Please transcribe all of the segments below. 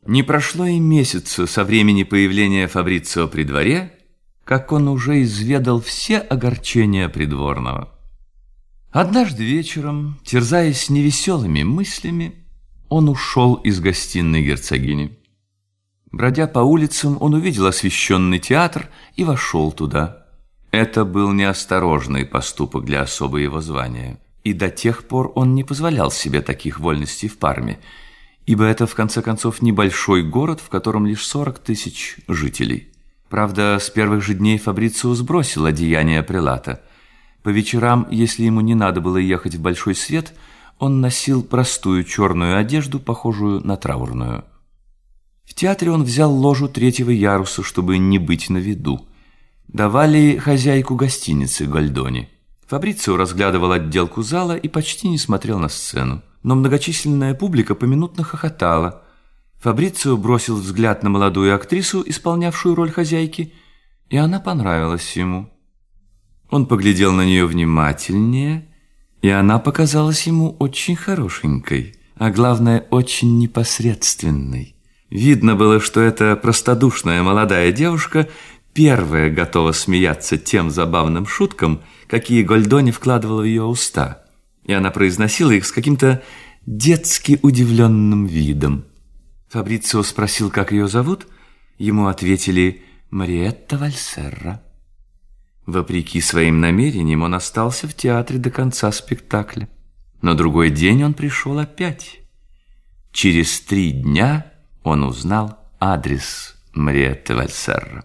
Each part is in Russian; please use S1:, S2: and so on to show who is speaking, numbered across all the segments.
S1: Не прошло и месяца со времени появления Фабрицио при дворе, как он уже изведал все огорчения придворного. Однажды вечером, терзаясь невеселыми мыслями, он ушел из гостиной герцогини. Бродя по улицам, он увидел освещенный театр и вошел туда. Это был неосторожный поступок для особо его звания, и до тех пор он не позволял себе таких вольностей в Парме, ибо это, в конце концов, небольшой город, в котором лишь 40 тысяч жителей. Правда, с первых же дней Фабрицио сбросил одеяние прелата. По вечерам, если ему не надо было ехать в большой свет, он носил простую черную одежду, похожую на траурную. В театре он взял ложу 3-го яруса, чтобы не быть на виду. Давали хозяйку гостиницы Гольдони. Фабрицио разглядывал отделку зала и почти не смотрел на сцену. Но многочисленная публика поминутно хохотала. Фабрицио бросил взгляд на молодую актрису, исполнявшую роль хозяйки, и она понравилась ему. Он поглядел на нее внимательнее, и она показалась ему очень хорошенькой, а главное, очень непосредственной. Видно было, что эта простодушная молодая девушка первая готова смеяться тем забавным шуткам, какие Гольдони вкладывала в ее уста, и она произносила их с каким-то детски удивленным видом. Фабрицио спросил, как ее зовут. Ему ответили «Мариетта Вальсерра». Вопреки своим намерениям он остался в театре до конца спектакля. На другой день он пришел опять. Через 3 дня он узнал адрес Мариетты Вальсерра.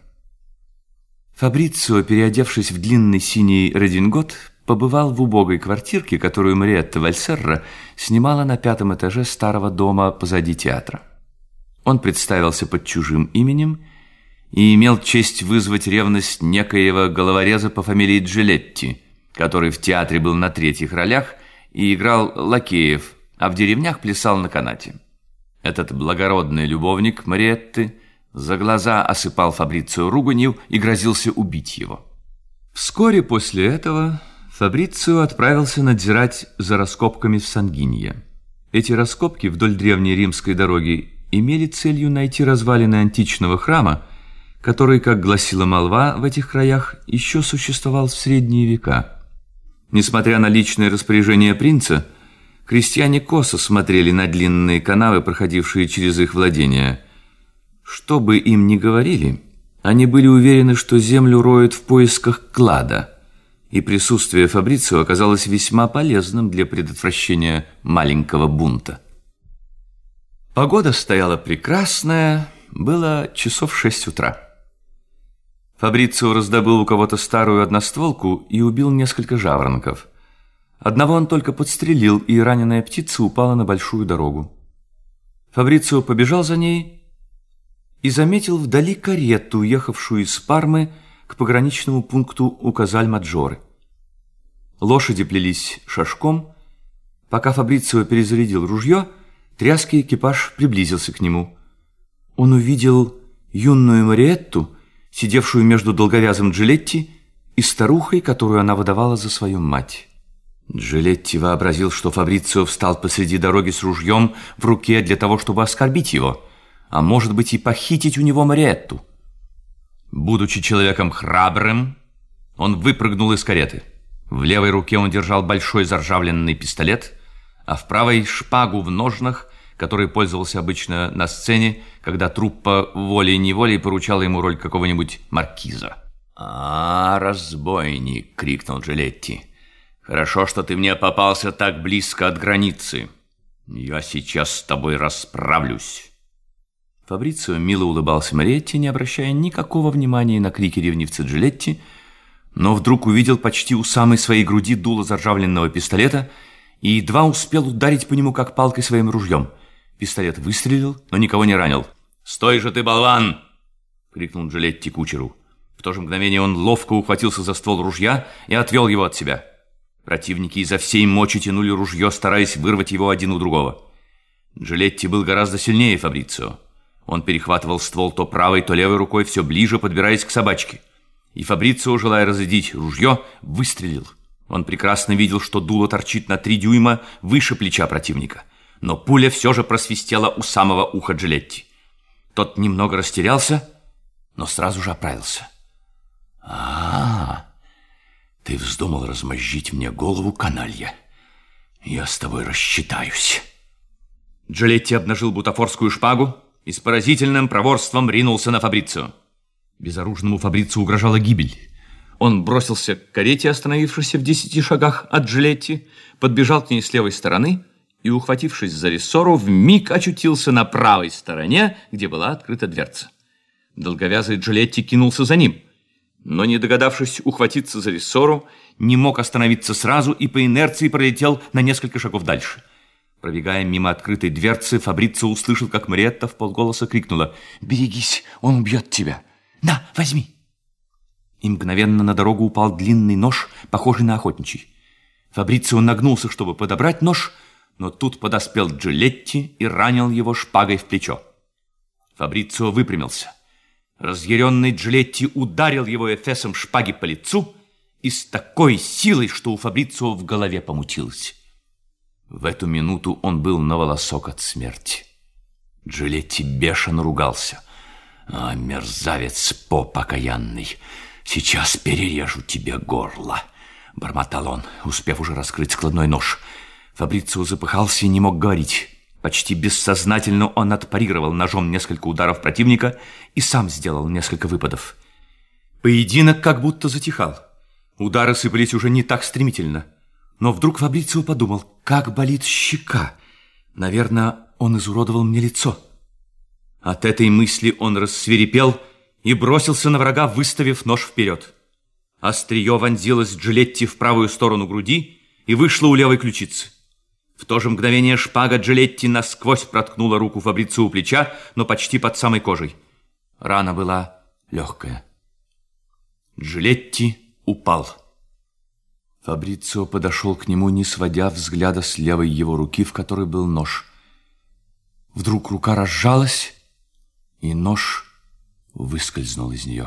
S1: Фабрицио, переодевшись в длинный синий редингот, побывал в убогой квартирке, которую Мариетта Вальсерра снимала на 5-м этаже старого дома позади театра. Он представился под чужим именем и имел честь вызвать ревность некоего головореза по фамилии Джилетти, который в театре был на 3-х ролях и играл лакеев, а в деревнях плясал на канате. Этот благородный любовник Мариетты за глаза осыпал Фабрицио руганью и грозился убить его. Вскоре после этого Фабрицио отправился надзирать за раскопками в Сангинье. Эти раскопки вдоль древней римской дороги имели целью найти развалины античного храма, который, как гласила молва, в этих краях еще существовал в средние века. Несмотря на личное распоряжение принца, крестьяне косо смотрели на длинные канавы, проходившие через их владения. Что бы им ни говорили, они были уверены, что землю роют в поисках клада, и присутствие Фабрицио оказалось весьма полезным для предотвращения маленького бунта. Погода стояла прекрасная, было часов 6 утра. Фабрицио раздобыл у кого-то старую одностволку и убил несколько жаворонков. Одного он только подстрелил, и раненая птица упала на большую дорогу. Фабрицио побежал за ней и заметил вдали карету, ехавшую из Пармы к пограничному пункту у Казаль-Маджоре. Лошади плелись шашком. Пока Фабрицио перезарядил ружье, тряский экипаж приблизился к нему. Он увидел юную Мариетту, сидевшую между долговязым Джилетти и старухой, которую она выдавала за свою мать. Джилетти вообразил, что Фабрицио встал посреди дороги с ружьем в руке для того, чтобы оскорбить его, а может быть и похитить у него Мариетту. Будучи человеком храбрым, он выпрыгнул из кареты. В левой руке он держал большой заржавленный пистолет, а в правой шпагу в ножнах, которой пользовался обычно на сцене, когда труппа волей-неволей поручала ему роль какого-нибудь маркиза. «А, разбойник!» — крикнул Джилетти. «Хорошо, что ты мне попался так близко от границы. Я сейчас с тобой расправлюсь». Фабрицио мило улыбался Мариетте, не обращая никакого внимания на крики ревнивца Джилетти, но вдруг увидел почти у самой своей груди дуло заржавленного пистолета и едва успел ударить по нему как палкой своим ружьем. Пистолет выстрелил, но никого не ранил. «Стой же ты, болван!» — крикнул Джилетти кучеру. В то же мгновение он ловко ухватился за ствол ружья и отвел его от себя. Противники изо всей мочи тянули ружье, стараясь вырвать его один у другого. Джилетти был гораздо сильнее Фабрицио. Он перехватывал ствол то правой, то левой рукой, все ближе подбираясь к собачке. И Фабрицио, желая разрядить ружье, выстрелил. Он прекрасно видел, что дуло торчит на 3 дюйма выше плеча противника. Но пуля все же просвистела у самого уха Джилетти. Тот немного растерялся, но сразу же оправился. Ты вздумал размозжить мне голову, каналья. Я с тобой рассчитаюсь. Джолетти обнажил бутафорскую шпагу и с поразительным проворством ринулся на Фабрицио. Безоружному Фабрицио угрожала гибель. Он бросился к карете, остановившейся в 10 шагах от Джолетти, подбежал к ней с левой стороны и, ухватившись за рессору, вмиг очутился на правой стороне, где была открыта дверца. Долговязый Джолетти кинулся за ним, но, не догадавшись ухватиться за рессору, не мог остановиться сразу и по инерции пролетел на несколько шагов дальше. Пробегая мимо открытой дверцы, Фабрицио услышал, как Мариетта вполголоса крикнула: «Берегись, он убьет тебя! На, возьми!» И мгновенно на дорогу упал длинный нож, похожий на охотничий. Фабрицио нагнулся, чтобы подобрать нож, но тут подоспел Джолетти и ранил его шпагой в плечо. Фабрицио выпрямился. Разъяренный Джолетти ударил его эфесом шпаги по лицу и с такой силой, что у Фабрицио в голове помутилось. В эту минуту он был на волосок от смерти. Джолетти бешено ругался. «Мерзавец поп окаянный! Сейчас перережу тебе горло!» — бормотал он, успев уже раскрыть складной нож. Фабрицио запыхался и не мог говорить. Почти бессознательно он отпарировал ножом несколько ударов противника и сам сделал несколько выпадов. Поединок как будто затихал. Удары сыпались уже не так стремительно. Но вдруг Фабрицио подумал: как болит щека. Наверное, он изуродовал мне лицо. От этой мысли он рассвирепел и бросился на врага, выставив нож вперед. Острие вонзилось Джолетти в правую сторону груди и вышло у левой ключицы. В то же мгновение шпага Джолетти насквозь проткнула руку Фабрицио у плеча, но почти под самой кожей. Рана была легкая. Джолетти упал. Фабрицио подошел к нему, не сводя взгляда с левой его руки, в которой был нож. Вдруг рука разжалась, и нож выскользнул из нее.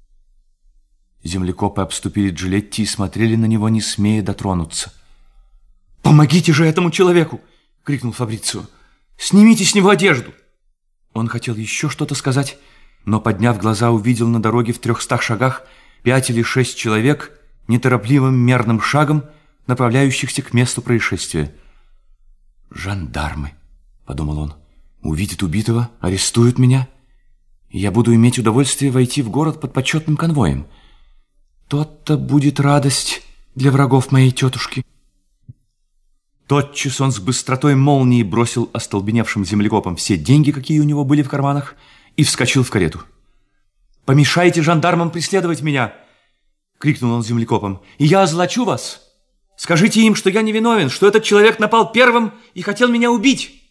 S1: Землекопы обступили Джолетти и смотрели на него, не смея дотронуться. «Помогите же этому человеку!» — крикнул Фабрицио. «Снимите с него одежду!» Он хотел еще что-то сказать, но, подняв глаза, увидел на дороге в 300 шагах 5 или 6 человек, неторопливым мерным шагом, направляющихся к месту происшествия. «Жандармы», — подумал он, — «увидят убитого, арестуют меня, и я буду иметь удовольствие войти в город под почетным конвоем. То-то будет радость для врагов моей тетушки». Тотчас он с быстротой молнии бросил остолбеневшим землекопам все деньги, какие у него были в карманах, и вскочил в карету. «Помешайте жандармам преследовать меня!» — крикнул он землекопам. «И я озолочу вас! Скажите им, что я невиновен, что этот человек напал первым и хотел меня убить!»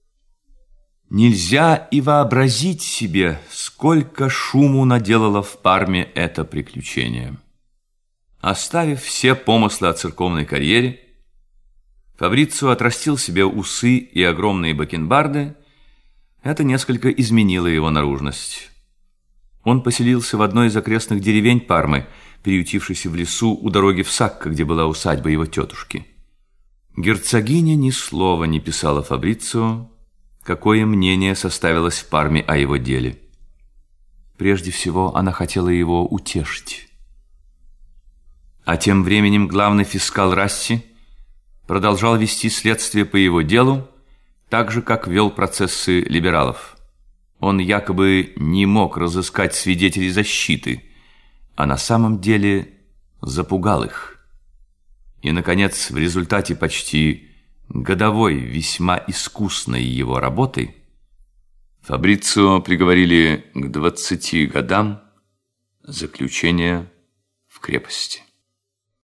S1: Нельзя и вообразить себе, сколько шуму наделало в Парме это приключение. Оставив все помыслы о церковной карьере, Фабрицио отрастил себе усы и огромные бакенбарды. Это несколько изменило его наружность. Он поселился в одной из окрестных деревень Пармы, приютившейся в лесу у дороги в Сакко, где была усадьба его тетушки. Герцогиня ни слова не писала Фабрицио, какое мнение составилось в Парме о его деле. Прежде всего, она хотела его утешить. А тем временем главный фискал Расси продолжал вести следствие по его делу, так же, как вел процессы либералов. Он якобы не мог разыскать свидетелей защиты, а на самом деле запугал их. И, наконец, в результате почти годовой, весьма искусной его работы Фабрицио приговорили к 20 годам заключения в крепости.